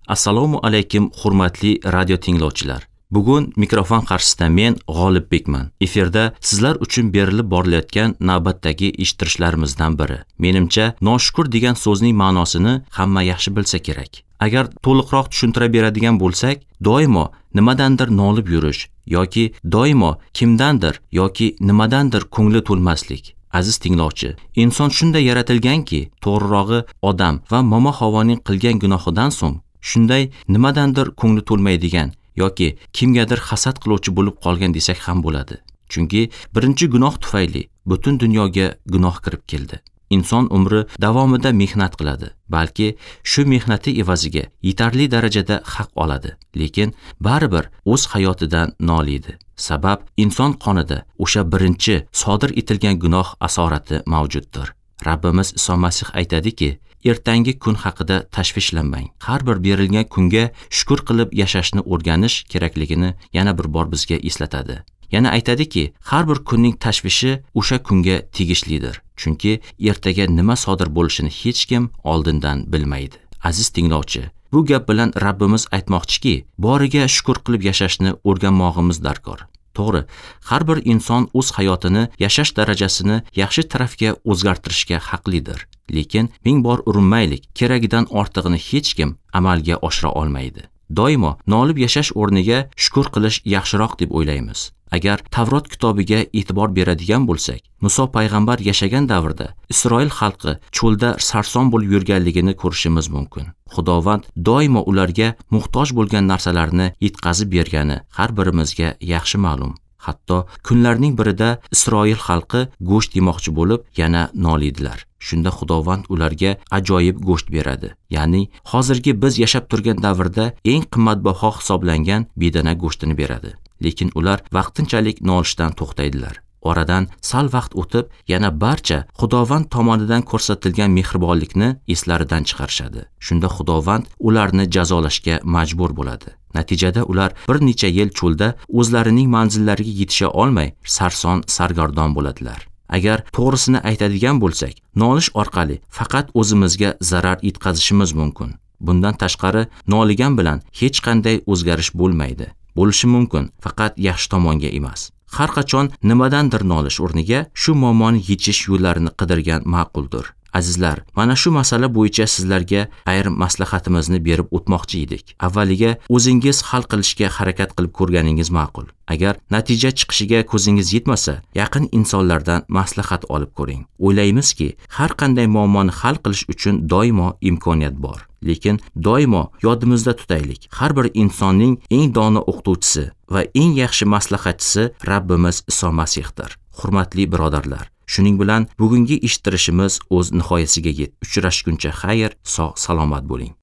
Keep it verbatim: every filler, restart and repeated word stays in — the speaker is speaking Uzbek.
Assalomu alaykum hurmatli radio tinglovchilar. Bugun mikrofon qarshisida men G'olibbekman. Efirda sizlar uchun berilib borilayotgan navbatdagi eshittirishlarimizdan biri. Menimcha, noshukur degan so'zning ma'nosini hamma yaxshi bilsa kerak. Agar to'liqroq tushuntira beradigan bo'lsak, doimo nimadandir nolib yurish yoki doimo kimdandir yoki nimadandir ko'ngli to'lmaslik. Aziz tinglovchi, inson shunday yaratilganki, to'g'rirog'i odam va momo Havoning qilgan gunohidan so'ng shunday nimadandir ko'ngli to'lmaydigan yoki kimgadir hasad qiluvchi bo'lib qolgan desak ham bo'ladi. Chunki birinchi gunoh tufayli butun dunyoga gunoh kirib keldi. Inson umri davomida mehnat qiladi, balki shu mehnati evaziga yetarli darajada haq oladi, lekin baribir o'z hayotidan noliydi. Sabab inson qonida o'sha birinchi sodir etilgan gunoh asorati mavjuddir. Rabbimiz Iso Masih aytadiki, ertangi kun haqida tashvishlanmang. Har bir berilgan kunga shukr qilib yashashni o'rganish kerakligini yana bir bor bizga eslatadi. Yana aytadiki, har bir kunning tashvishi o'sha kunga tegishlidir. Chunki ertaga nima sodir bo'lishini hech kim oldindan bilmaydi. Aziz tinglovchi, bu gap bilan Rabbimiz aytmoqchiki, boriga shukr qilib yashashni o'rganmog'imiz darkor. To'g'ri, har bir inson o'z hayotini, yashash darajasini yaxshi tarafga o'zgartirishga haqlidir. Lekin ming bor urinmaylik, keragidan ortig'ini hech kim amalga oshira olmaydi. Doimo nolib yashash o'rniga shukr qilish yaxshiroq deb o'ylaymiz. Agar Tavrot kitobiga e'tibor beradigan bo'lsak, Muso payg'ambar yashagan davrda Isroil xalqi cho'lda sarson bo'lib yurganligini ko'rishimiz mumkin. Xudovand doimo ularga muhtoj bo'lgan narsalarni yetkazib bergani har birimizga yaxshi ma'lum. Hatto kunlarning birida Isroil xalqi go'sht yemoqchi bo'lib yana noliydilar. Shunda Xudovand ularga ajoyib go'sht beradi. Ya'ni hozirgi biz yashab turgan davrda eng qimmatbaho hisoblangan bedana go'shtini beradi. Lekin ular vaqtinchalik nolishdan to'xtaydilar. Oradan sal vaqt o'tib, yana barcha Xudovand tomonidan ko'rsatilgan mehribonlikni eslaridan chiqarishadi. Shunda Xudovand ularni jazolashga majbur bo'ladi. Natijada ular bir necha yil cho'lda o'zlarining manzillariga yetisha olmay, sarson sargardon bo'ladilar. Agar to'g'risini aytadigan bo'lsak, nolish orqali faqat o'zimizga zarar yetkazishimiz mumkin. Bundan tashqari, noligan bilan hech qanday o'zgarish bo'lmaydi. Bo'lishi mumkin, faqat yaxshi tomonga emas. Har qachon nimadandir nolish o'rniga shu muammoni yechish yo'llarini qidirgan ma'quldir. Azizlar, mana shu masala bo'yicha sizlarga ayrim maslahatimizni berib o'tmoqchi edik. Avvaliga o'zingiz hal qilishga harakat qilib ko'rganingiz ma'qul. Agar natija chiqishiga ko'zingiz yetmasa, yaqin insonlardan maslahat olib ko'ring. O'ylaymizki, har qanday muammoni hal qilish uchun doimo imkoniyat bor. Lekin doimo yodimizda tutaylik, har bir insonning eng dono o'qituvchisi va eng yaxshi maslahatchisi Rabbimiz Iso Masihdir. Hurmatli birodarlar, shuning bilan bugungi eshittirishimiz o'z nihoyasiga yetdi. Uchrashguncha xayr, sog' salomat bo'ling.